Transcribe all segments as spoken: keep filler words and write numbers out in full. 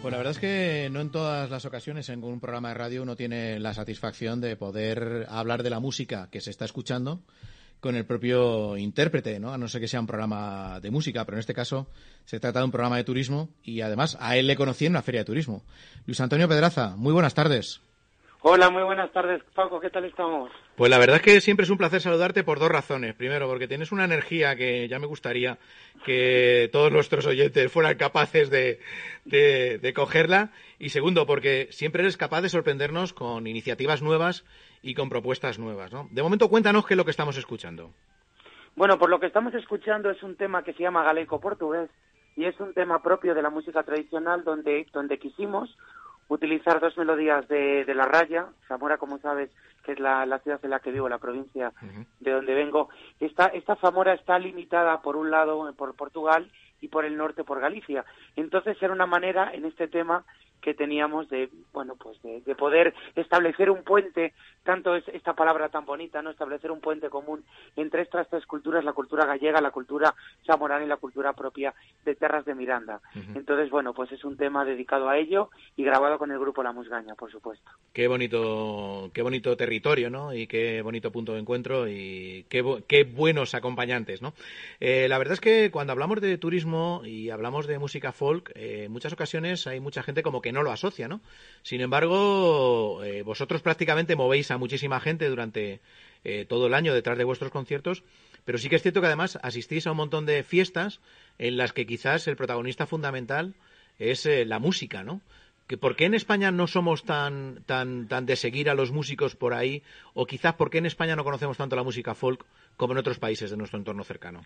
Pues la verdad es que no en todas las ocasiones en un programa de radio uno tiene la satisfacción de poder hablar de la música que se está escuchando con el propio intérprete, ¿no? A no ser que sea un programa de música, pero en este caso se trata de un programa de turismo y además a él le conocí en una feria de turismo. Luis Antonio Pedraza, muy buenas tardes. Hola, muy buenas tardes, Paco, ¿qué tal estamos? Pues la verdad es que siempre es un placer saludarte por dos razones. Primero, porque tienes una energía que ya me gustaría que todos nuestros oyentes fueran capaces de, de, de cogerla. Y segundo, porque siempre eres capaz de sorprendernos con iniciativas nuevas y con propuestas nuevas, ¿no? De momento, cuéntanos qué es lo que estamos escuchando. Bueno, por lo que estamos escuchando es un tema que se llama galaico-portugués y es un tema propio de la música tradicional donde, donde quisimos utilizar dos melodías de, de la raya. Zamora, como sabes, que es la, la ciudad en la que vivo, la provincia uh-huh. de donde vengo. Esta, esta Zamora está limitada por un lado por Portugal y por el norte por Galicia. Entonces era una manera en este tema que teníamos de, bueno, pues de, de poder establecer un puente, tanto es esta palabra tan bonita, ¿no? Establecer un puente común entre estas tres culturas, la cultura gallega, la cultura zamorana y la cultura propia de Terras de Miranda. Uh-huh. Entonces, bueno, pues es un tema dedicado a ello y grabado con el grupo La Musgaña, por supuesto. Qué bonito, qué bonito territorio, ¿no? Y qué bonito punto de encuentro y qué, qué buenos acompañantes, ¿no? Eh, la verdad es que cuando hablamos de turismo y hablamos de música folk, eh, en muchas ocasiones hay mucha gente como que no lo asocia, ¿no? Sin embargo, eh, vosotros prácticamente movéis a muchísima gente durante eh, todo el año detrás de vuestros conciertos, pero sí que es cierto que además asistís a un montón de fiestas en las que quizás el protagonista fundamental es eh, la música, ¿no? Que ¿por qué en España no somos tan, tan, tan de seguir a los músicos por ahí? O quizás ¿por qué en España no conocemos tanto la música folk como en otros países de nuestro entorno cercano?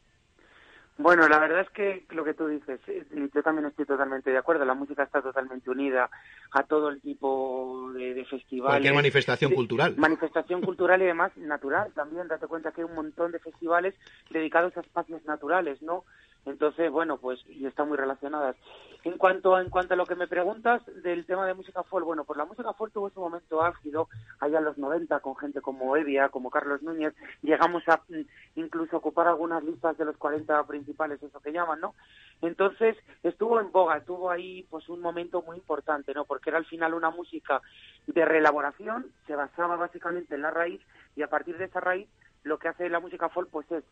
Bueno, la verdad es que lo que tú dices, yo también estoy totalmente de acuerdo. La música está totalmente unida a todo el tipo de, de festivales. Cualquier manifestación de, cultural. Manifestación cultural y además natural también. Date cuenta que hay un montón de festivales dedicados a espacios naturales, ¿no? Entonces, bueno, pues y están muy relacionadas. En cuanto, en cuanto a lo que me preguntas del tema de música folk, bueno, pues la música folk tuvo su momento álgido allá en los noventa con gente como Evia, como Carlos Núñez. Llegamos a incluso ocupar algunas listas de los cuarenta principales, eso que llaman, ¿no? Entonces, estuvo en boga, tuvo ahí pues un momento muy importante, ¿no? Porque era al final una música de reelaboración, se basaba básicamente en la raíz y a partir de esa raíz lo que hace la música folk pues es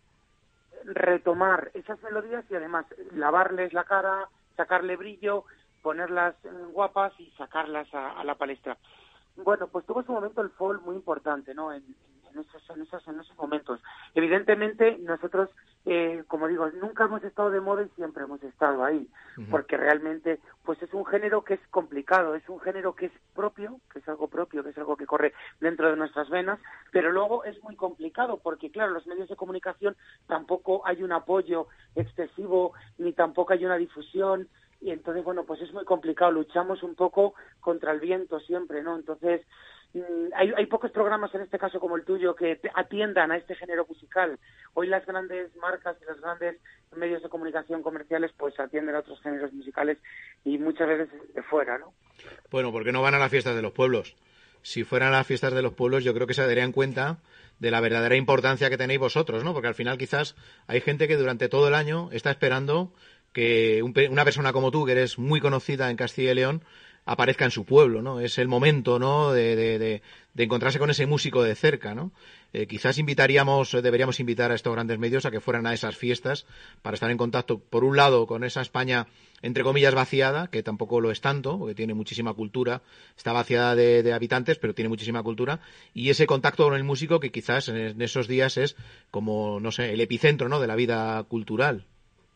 retomar esas melodías y además lavarles la cara, sacarle brillo, ponerlas guapas y sacarlas a, a la palestra. Bueno, pues tuvo su momento el folk muy importante, ¿no? En, en, esos, en, esos, en esos momentos. Evidentemente, nosotros, eh, como digo, nunca hemos estado de moda y siempre hemos estado ahí, uh-huh. porque realmente, pues es un género que es complicado, es un género que es propio, que es algo propio, que es algo que corre dentro de nuestras venas, pero luego es muy complicado, porque claro, los medios de comunicación tampoco hay un apoyo excesivo, ni tampoco hay una difusión. Y entonces, bueno, pues es muy complicado, luchamos un poco contra el viento siempre, ¿no? Entonces, mmm, hay, hay pocos programas en este caso como el tuyo que atiendan a este género musical. Hoy las grandes marcas y los grandes medios de comunicación comerciales pues atienden a otros géneros musicales y muchas veces de fuera, ¿no? Bueno, ¿por qué no van a las fiestas de los pueblos? Si fueran a las fiestas de los pueblos, yo creo que se darían cuenta de la verdadera importancia que tenéis vosotros, ¿no? Porque al final quizás hay gente que durante todo el año está esperando que un, una persona como tú, que eres muy conocida en Castilla y León, aparezca en su pueblo, ¿no? Es el momento, ¿no?, de, de, de, de encontrarse con ese músico de cerca, ¿no? Eh, quizás invitaríamos, deberíamos invitar a estos grandes medios a que fueran a esas fiestas para estar en contacto, por un lado, con esa España, entre comillas, vaciada, que tampoco lo es tanto, porque tiene muchísima cultura, está vaciada de, de habitantes, pero tiene muchísima cultura, y ese contacto con el músico que quizás en, en esos días es como, no sé, el epicentro, ¿no?, de la vida cultural.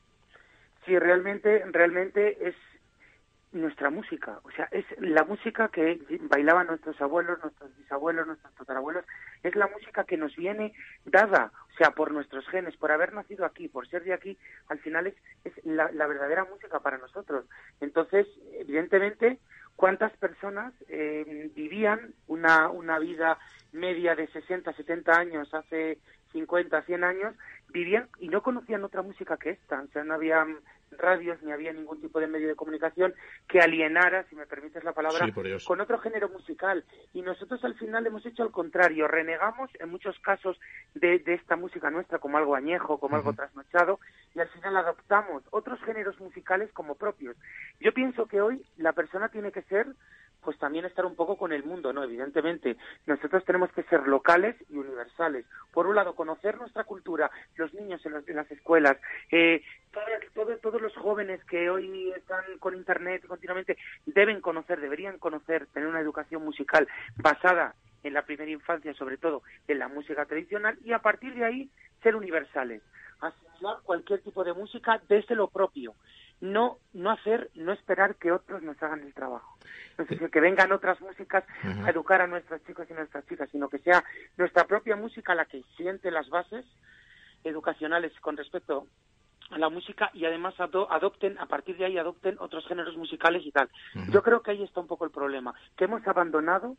Sí, realmente, realmente es nuestra música, o sea, es la música que bailaban nuestros abuelos, nuestros bisabuelos, nuestros tatarabuelos, es la música que nos viene dada, o sea, por nuestros genes, por haber nacido aquí, por ser de aquí, al final es, es la, la verdadera música para nosotros. Entonces, evidentemente, ¿cuántas personas eh, vivían una, una vida media de sesenta, setenta años hace cincuenta, cien años, vivían y no conocían otra música que esta. O sea, no había radios ni había ningún tipo de medio de comunicación que alienara, si me permites la palabra, sí, con otro género musical. Y nosotros al final hemos hecho al contrario, renegamos en muchos casos de, de esta música nuestra como algo añejo, como uh-huh. algo trasnochado, y al final adoptamos otros géneros musicales como propios. Yo pienso que hoy la persona tiene que ser, pues también estar un poco con el mundo, ¿no? Evidentemente, nosotros tenemos que ser locales y universales. Por un lado, conocer nuestra cultura, los niños en, los, en las escuelas, eh, todo, todo, todos los jóvenes que hoy están con Internet continuamente deben conocer, deberían conocer, tener una educación musical basada en la primera infancia, sobre todo en la música tradicional, y a partir de ahí ser universales, asimilar cualquier tipo de música desde lo propio. No no hacer, no esperar que otros nos hagan el trabajo. No es decir, que vengan otras músicas uh-huh. a educar a nuestros chicos y nuestras chicas, sino que sea nuestra propia música la que siente las bases educacionales con respecto a la música y además ado- adopten, a partir de ahí adopten otros géneros musicales y tal. Uh-huh. Yo creo que ahí está un poco el problema, que hemos abandonado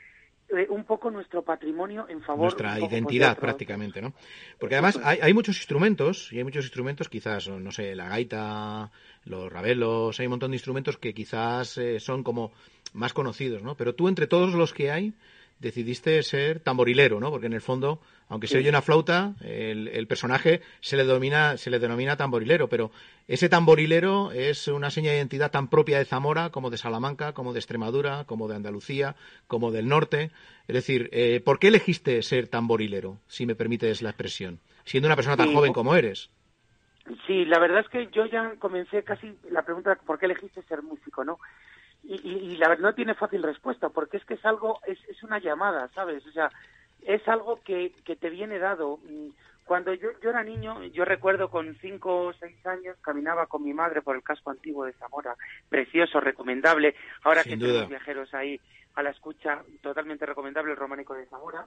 Eh, un poco nuestro patrimonio en favor nuestra un poco, identidad pues, prácticamente, ¿no? Porque además hay, hay muchos instrumentos y hay muchos instrumentos, quizás no sé, la gaita, los rabelos, hay un montón de instrumentos que quizás eh, son como más conocidos, ¿no? Pero tú entre todos los que hay decidiste ser tamborilero, ¿no? Porque en el fondo, aunque se sí. oye una flauta, el, el personaje se le denomina, se le denomina tamborilero, pero ese tamborilero es una seña de identidad tan propia de Zamora como de Salamanca, como de Extremadura, como de Andalucía, como del norte. Es decir, eh, ¿por qué elegiste ser tamborilero, si me permites la expresión, siendo una persona tan sí. joven como eres? Sí, la verdad es que yo ya comencé casi la pregunta, ¿por qué elegiste ser músico, no? Y, y, y la verdad no tiene fácil respuesta, porque es que es algo, es, es una llamada, ¿sabes? O sea, es algo que, que te viene dado. Cuando yo, yo era niño, yo recuerdo con cinco o seis años, caminaba con mi madre por el casco antiguo de Zamora, precioso, recomendable. Ahora Sin que duda. tenemos viajeros ahí a la escucha, totalmente recomendable el Románico de Zamora.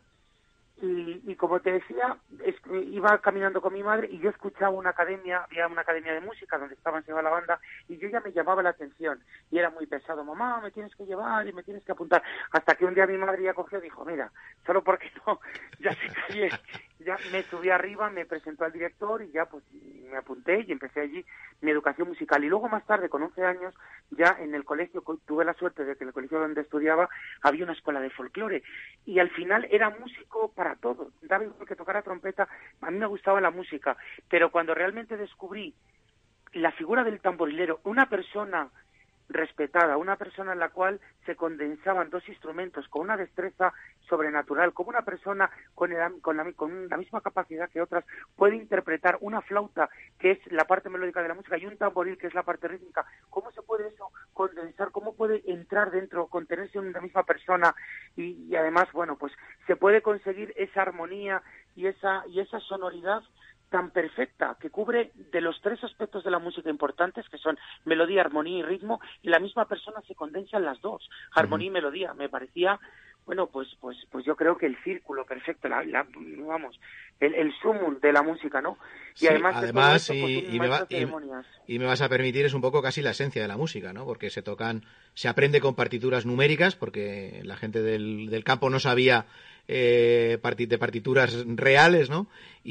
Y, y como te decía, es, iba caminando con mi madre y yo escuchaba una academia, había una academia de música donde estaba enseñando la banda y yo ya me llamaba la atención y era muy pesado, mamá, me tienes que llevar y me tienes que apuntar, hasta que un día mi madre ya cogió y dijo, mira, solo porque no, ya se callé, ya me subí arriba, me presentó al director y ya pues me apunté y empecé allí mi educación musical. Y luego más tarde, con once años, ya en el colegio, tuve la suerte de que en el colegio donde estudiaba había una escuela de folclore y al final era músico para Para todo, daba igual que tocara trompeta, a mí me gustaba la música, pero cuando realmente descubrí la figura del tamborilero, una persona respetada, una persona en la cual se condensaban dos instrumentos con una destreza sobrenatural, como una persona con, el, con, la, con la misma capacidad que otras puede interpretar una flauta que es la parte melódica de la música y un tamboril que es la parte rítmica. ¿Cómo se puede eso condensar? ¿Cómo puede entrar dentro, contenerse en una misma persona? Y, y además, bueno, pues se puede conseguir esa armonía y esa, y esa sonoridad tan perfecta, que cubre de los tres aspectos de la música importantes, que son melodía, armonía y ritmo, y la misma persona se condensa en las dos, armonía uh-huh. y melodía. Me parecía, bueno, pues pues pues yo creo que el círculo perfecto, la, la vamos, el, el sumum de la música, ¿no? Y sí, además, además de todo esto, pues, y, y, me va, y, y me vas a permitir, es un poco casi la esencia de la música, ¿no? Porque se tocan, se aprende con partituras numéricas, porque la gente del, del campo no sabía eh, de partituras reales, ¿no?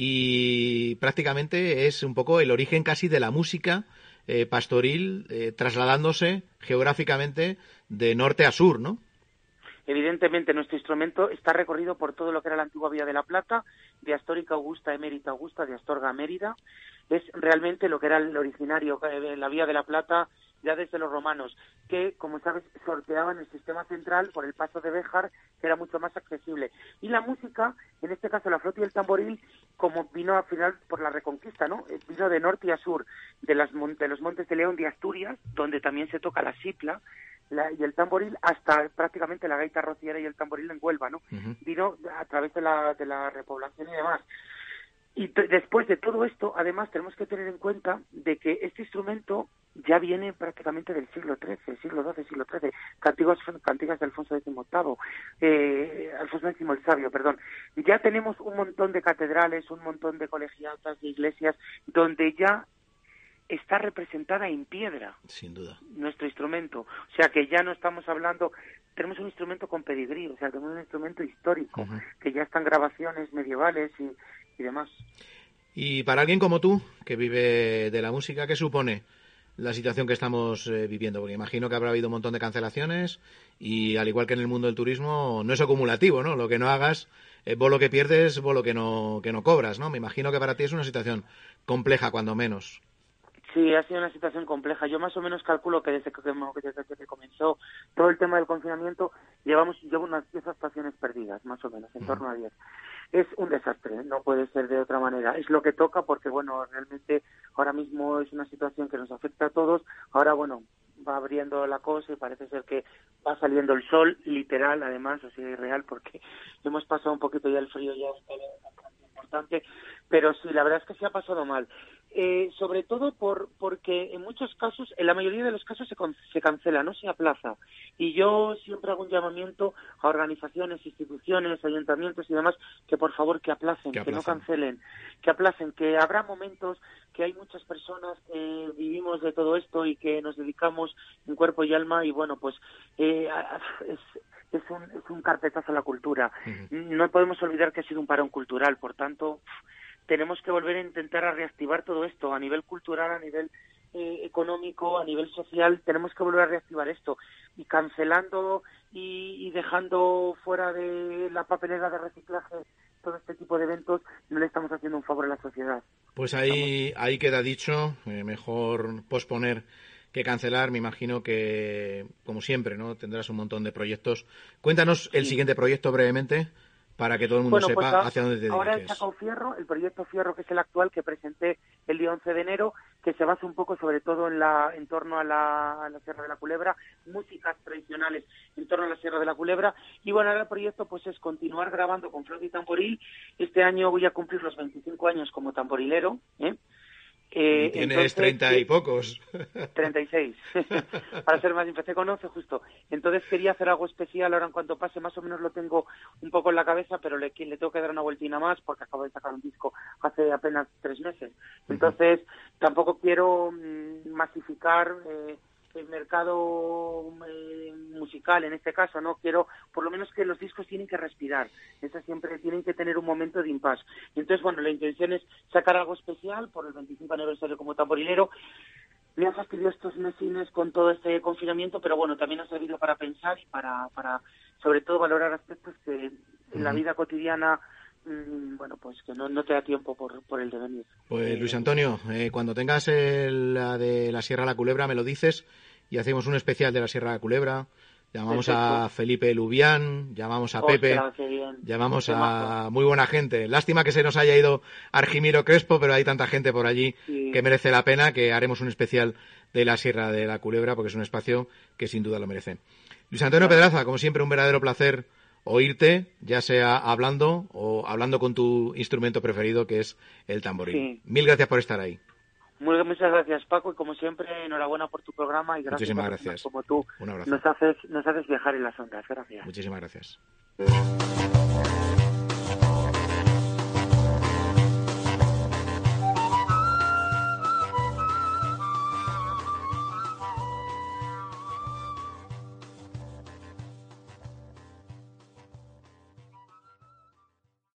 Y prácticamente es un poco el origen casi de la música eh, pastoril eh, trasladándose geográficamente de norte a sur, ¿no? Evidentemente nuestro instrumento está recorrido por todo lo que era la antigua Vía de la Plata, de Astórica Augusta, Emérita Augusta, de Astorga a Mérida. Es realmente lo que era el originario, la Vía de la Plata, ya desde los romanos, que, como sabes, sorteaban el sistema central por el paso de Béjar, que era mucho más accesible. Y la música, en este caso la flauta y el tamboril, como vino al final por la Reconquista, ¿no? Vino de norte a sur, de, las, de los Montes de León de Asturias, donde también se toca la sipla, La, y el tamboril hasta prácticamente la gaita rociera y el tamboril en Huelva, ¿no? Uh-huh. Vino a través de la, de la repoblación y demás. Y t- después de todo esto, además, tenemos que tener en cuenta de que este instrumento ya viene prácticamente del siglo trece, siglo doce, siglo trece, cantigas, cantigas de Alfonso decimoctavo, eh, Alfonso décimo el Sabio, perdón. Ya tenemos un montón de catedrales, un montón de colegiatas, de iglesias, donde ya está representada en piedra. Sin duda. Nuestro instrumento. O sea que ya no estamos hablando, tenemos un instrumento con pedigrí, o sea, tenemos un instrumento histórico, uh-huh. que ya están grabaciones medievales y, y demás. Y para alguien como tú, que vive de la música, ¿qué supone la situación que estamos eh, viviendo? Porque imagino que habrá habido un montón de cancelaciones y, al igual que en el mundo del turismo, no es acumulativo, ¿no? Lo que no hagas, eh, vos lo que pierdes, vos lo que no, que no cobras, ¿no? Me imagino que para ti es una situación compleja, cuando menos. Sí, ha sido una situación compleja. Yo más o menos calculo que desde que, desde que comenzó todo el tema del confinamiento, llevamos llevo unas diez actuaciones perdidas, más o menos, en uh-huh. torno a diez. Es un desastre, no puede ser de otra manera. Es lo que toca porque, bueno, realmente ahora mismo es una situación que nos afecta a todos. Ahora, bueno, va abriendo la cosa y parece ser que va saliendo el sol, literal, además, o sea, real, porque hemos pasado un poquito ya el frío, ya está bastante importante. Pero sí, la verdad es que se ha pasado mal. Eh, sobre todo por porque en muchos casos, en la mayoría de los casos se, con, se cancela, no se aplaza. Y yo siempre hago un llamamiento a organizaciones, instituciones, ayuntamientos y demás, que por favor que aplacen, que, que no cancelen, que aplacen, que habrá momentos que hay muchas personas que vivimos de todo esto y que nos dedicamos en cuerpo y alma y bueno, pues eh, es... Es un, es un carpetazo a la cultura. Uh-huh. No podemos olvidar que ha sido un parón cultural, por tanto, tenemos que volver a intentar a reactivar todo esto a nivel cultural, a nivel eh, económico, a nivel social. Tenemos que volver a reactivar esto y cancelando y, y dejando fuera de la papelera de reciclaje todo este tipo de eventos, no le estamos haciendo un favor a la sociedad. Pues ahí, ahí queda dicho, eh, mejor posponer que cancelar. Me imagino que, como siempre, ¿no?, tendrás un montón de proyectos. Cuéntanos el sí. siguiente proyecto brevemente, para que todo el mundo bueno, sepa pues a, hacia dónde te ahora diriges. Ahora he sacado Fierro, el proyecto Fierro, que es el actual, que presenté el día once de enero, que se basa un poco sobre todo en la en torno a la, a la Sierra de la Culebra, músicas tradicionales en torno a la Sierra de la Culebra. Y bueno, ahora el proyecto pues es continuar grabando con flauta y tamboril. Este año voy a cumplir los veinticinco años como tamborilero, ¿eh? Eh, y tienes treinta y pocos. treinta y seis. Para ser más, empecé con once justo. Entonces quería hacer algo especial ahora en cuanto pase. Más o menos lo tengo un poco en la cabeza, pero le, le tengo que dar una vueltina más porque acabo de sacar un disco hace apenas tres meses. Entonces uh-huh. tampoco quiero mmm, masificar eh, el mercado eh, musical en este caso, ¿no? Quiero, por lo menos que los discos tienen que respirar. Esas siempre tienen que tener un momento de impasse. Y entonces, bueno, la intención es sacar algo especial por el veinticinco aniversario como tamborilero. Me ha fastidiado estos mesines con todo este confinamiento, pero bueno, también ha servido para pensar y para, para sobre todo, valorar aspectos que en la vida cotidiana, mmm, bueno, pues que no, no te da tiempo por, por el devenir. Pues, eh, Luis Antonio, eh, cuando tengas el, la de la Sierra de la Culebra, me lo dices y hacemos un especial de la Sierra de la Culebra. Llamamos Perfecto. a Felipe Lubián, llamamos a Ostras, Pepe, qué bien. llamamos Qué a majo. muy buena gente. Lástima que se nos haya ido Argimiro Crespo, pero hay tanta gente por allí sí. que merece la pena, que haremos un especial de la Sierra de la Culebra, porque es un espacio que sin duda lo merece. Luis Antonio claro. Pedraza, como siempre, un verdadero placer oírte, ya sea hablando o hablando con tu instrumento preferido, que es el tamboril. Sí. Mil gracias por estar ahí. Muy, muchas gracias, Paco, y como siempre, enhorabuena por tu programa y gracias Muchísimas a gracias. como tú Un abrazo. Nos haces, nos haces viajar en las ondas. Gracias. Muchísimas gracias.